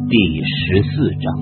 第14章，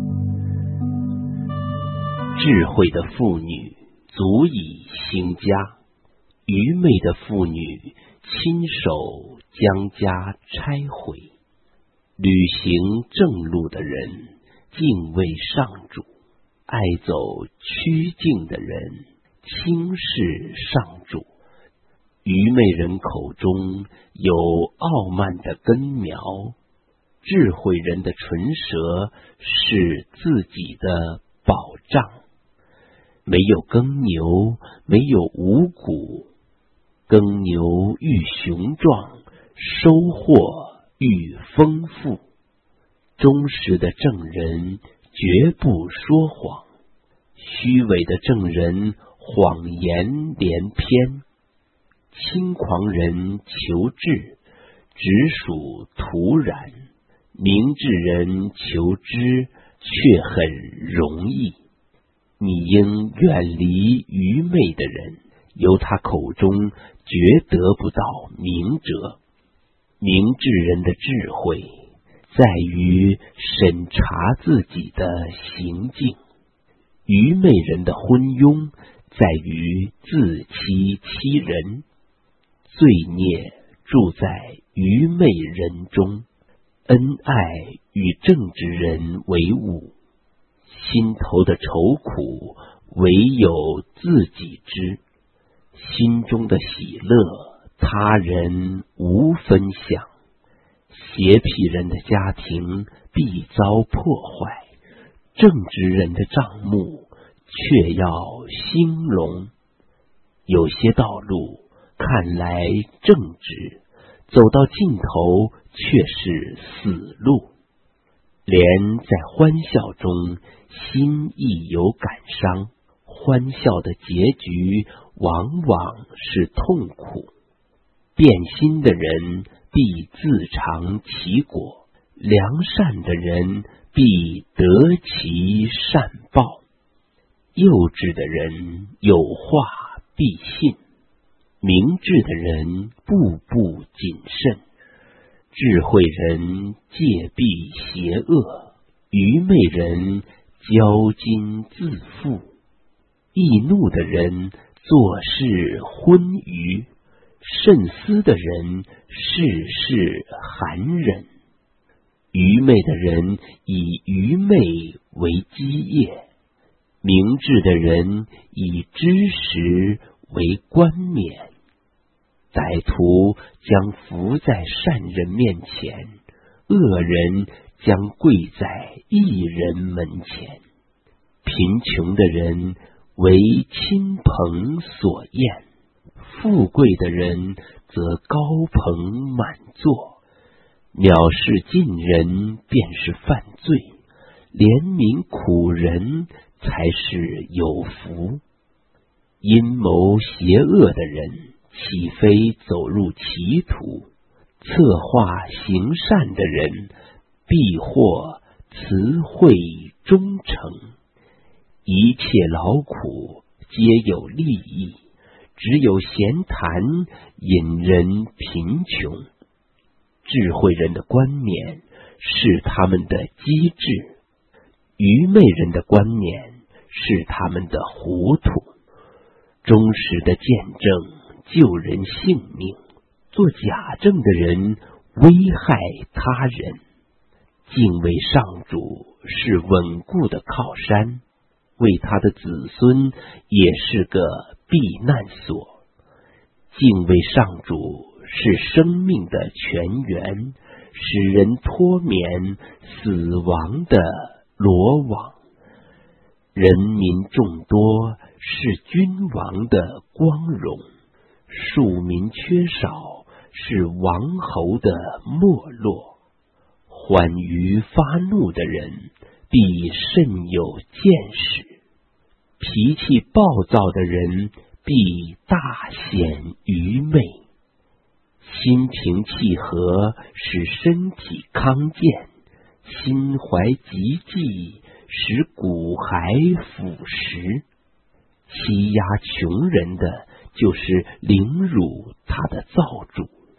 智慧的妇女足以兴家，愚昧的妇女亲手将家拆毁。履行正路的人敬畏上主，爱走曲径的人轻视上主。愚昧人口中有傲慢的根苗，智慧人的唇舌是自己的保障。没有耕牛，没有五谷，耕牛愈雄壮，收获愈丰富。忠实的正人绝不说谎，虚伪的正人谎言连篇。轻狂人求智，只属徒然；明智人求知，却很容易。你应远离愚昧的人，由他口中绝得不到明哲。明智人的智慧在于审查自己的行径，愚昧人的昏庸在于自欺欺人。罪孽住在愚昧人中，恩爱与正直人为伍。心头的愁苦唯有自己知，心中的喜乐他人无分享。邪僻人的家庭必遭破坏，正直人的帐幕却要兴隆。有些道路看来正直，走到尽头却是死路。连在欢笑中，心亦有感伤，欢笑的结局往往是痛苦。变心的人必自尝其果，良善的人必得其善报。幼稚的人有话必信，明智的人步步谨慎。智慧人戒避邪恶，愚昧人骄矜自负。易怒的人做事昏愚，慎思的人事事含忍。愚昧的人以愚昧为基业，明智的人以知识为冠冕。歹徒将伏在善人面前，恶人将跪在义人门前。贫穷的人为亲朋所厌，富贵的人则高朋满座。藐视近人便是犯罪，怜悯苦人才是有福。阴谋邪恶的人岂非走入歧途？策划行善的人必获慈惠忠诚。一切劳苦皆有利益，只有闲谈引人贫穷。智慧人的冠冕是他们的机智，愚昧人的冠冕是他们的糊涂。忠实的见证救人性命，做假证的人危害他人。敬畏上主是稳固的靠山，为他的子孙也是个避难所。敬畏上主是生命的泉源，使人脱免死亡的罗网。人民众多是君王的光荣，庶民缺少是王侯的没落。缓于发怒的人必甚有见识，脾气暴躁的人必大显愚昧。心平气和使身体康健，心怀极计使骨骸腐蚀。欺压穷人的就是凌辱他的造主，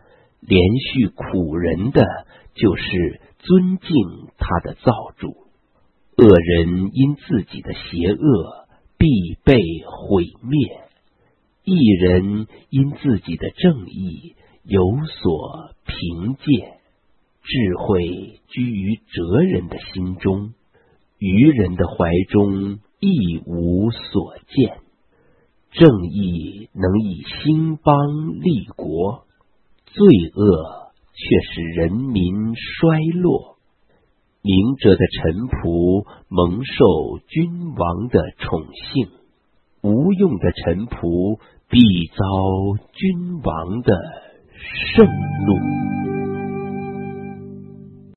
连续苦人的，就是尊敬他的造主。恶人因自己的邪恶必被毁灭，义人因自己的正义有所凭借。智慧居于哲人的心中，愚人的怀中亦无所见。正义能以兴邦立国，罪恶却使人民衰落。明哲的臣仆蒙受君王的宠幸，无用的臣仆必遭君王的盛怒。